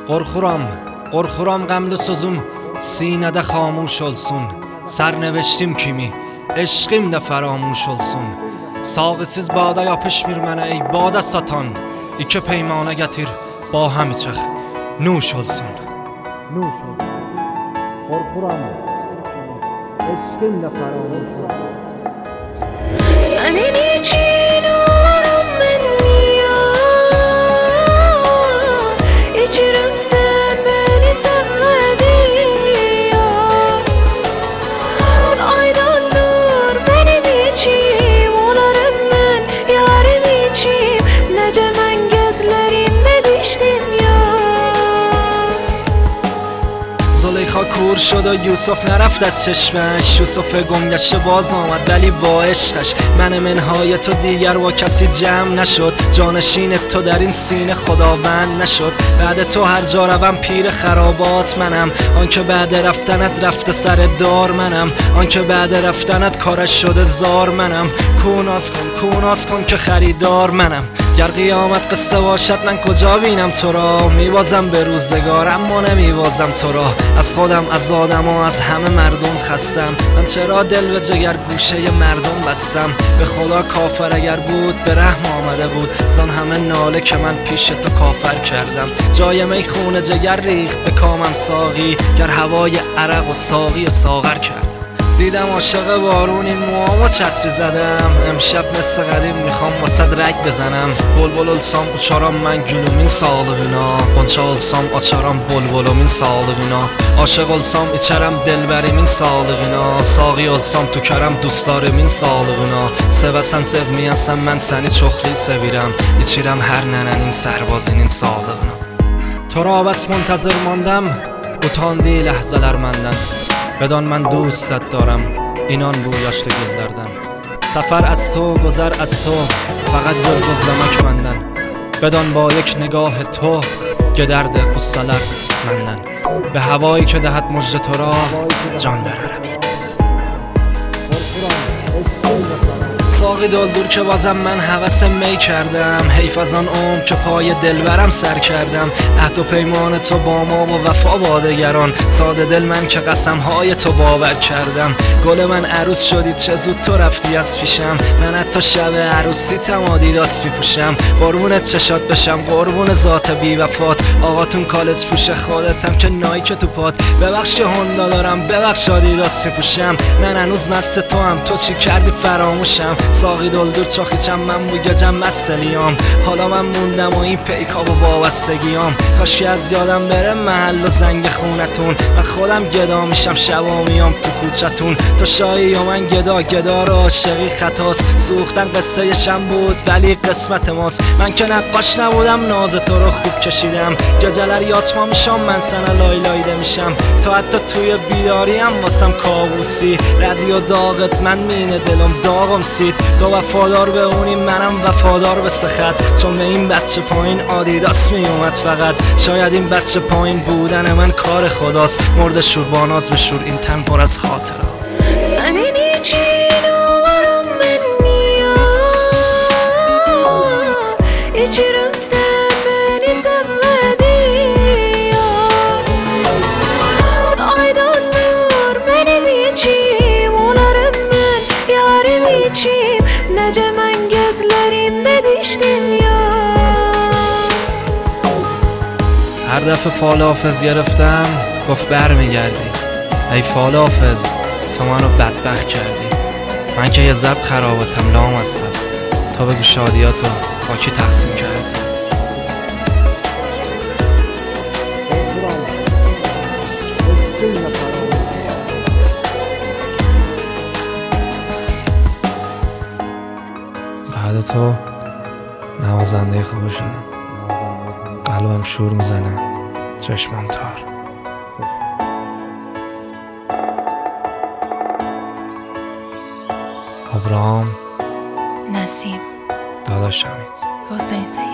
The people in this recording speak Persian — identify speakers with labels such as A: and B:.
A: Qorxuram qəmli sözüm sinədə xamuş olsun. Sərneviştim kimi eşqim də fəramuş olsun. Sağısız bağda yapışmır mənə ey bağda satan. İki peymana gətir ba həm içək nuş olsun.
B: Qorxuram eşqim də fəramuş olsun.
C: Sənin için ağlarım mən niyə? İçirəm sən məni sevmədin ya. Saydandır mənim içim, olarım mən yarım içim. Necə mən gözlərimdə düşdüm ya.
A: زلیخا کور شد و یوسف نرفت از چشمش. یوسف گم گشته باز آمد ولی با عشقش. من منهای تو دیگر با کسی جمع نشد. جانشین تو در این سینه خداوند نشد. بعد تو هر جا روم پیر خرابات منم. آنکه بعد رفتنت رفته سر دار منم. آنکه بعد رفتنت کارش شده زار منم. کوناز کن که خریدار منم. گر قیامت قصه باشد من کجا بینم تو را. میبازم به روزگار اما نمیبازم تو را. از خودم از آدم و از همه مردم خستم. من چرا دل به جگر گوشه مردم بستم. به خدا کافر اگر بود به رحم آمده بود. زان همه ناله که من پیش تو کافر کردم. جای می خون جگر ریخت به کامم ساقی. گر هوای عرق و ساقی و ساغر کرد. دیدم عاشق بارونی موامو چتری زدم. امشب مثل قدیم میخوام واسد رگ بزنم. بلبل olsam uçaram mən gülümün sağlığına. Qonça olsam açaram bulbulumun sağlığına. Aşık olsam içərəm delbərimin sağlığına. Sağı olsam tükərəm dostlarımın sağlığına. Sevəsən sevməyənsən mən səni çoxlu sevirəm. İçirəm hər nənənin sərbazının sağlığına. تو را بس منتظر ماندم utaندی لحظه‌lər məndən. بدان من دوستت دارم اینان bu yaşlı gözlerden. سفر از تو گذر از تو فقط گذلمک مندن. بدان با یک نگاه تو گدرد قصه‌lar مندن. به هوایی که دهد مژده تو را جان برارم. ساقی دلدور که بازم من هوس می کردم. حیف از آن عمر که پای دلبرم سر کردم. عهد و پیمان تو با ما و وفا با دگران. ساده دل من که قسمهای تو باور کردم. گل من عروس شدی چه زود تو رفتی از پیشم. من حتی شب عروسی تم آدیداس میپوشم. قربونت چشات بشم قربون ذات بی وفات. آقاتون کالج پوش خودتم که نایک تو پات. ببخش که هوندا دارم ببخش آدیداس میپوشم. من هنوز مست تو هم تو چی کردی فراموشم. ساقی دلدور چاخیچم من بو گجم مستلیام. حالا من موندم و این پیکا و وابستگیام. کاش که از یادم بره محل و زنگ خونتون. من خودم گدا میشم شبا میام تو کوچتون. تو شایی و من گدا رو عاشقی خطاست. سوختن قصه شم بود ولی قسمت ماست. من که نقاش نبودم ناز تو رو خوب کشیدم. گجلر یاتما میشم من سنه لایده میشم. تو حتی توی بیداریم واسم کابوسی. رادیو داغت من مینه دلم داغم سید. تو وفادار به اونی منم وفادار به سخت. چون به این بچه پایین آدیداس میومد فقط. شاید این بچه پایین بودن من کار خداست. مرد شور با ناز به شور این تن پر از خاطر است.
C: Sənin için ağlarım mən niyə? İçirəm sən məni sevmədin ya. Saydandır mənim içim, olarım mən yarım içim. Necə mən gözlərimdə düşdüm ya.
A: هر دفعه فال حافظ گرفتم گفت برمیگردی. ای فال حافظ تو منو بدبخت کردی. من که یه زب خرابتم لام هستم. تو بگو شادیاتو با کی تقسیم کردی. بعد تو نوازنده خوب شدم. قلبم شور میزنه چشمم تار. ابراهام
C: نسیم
A: داداشمی
C: حسین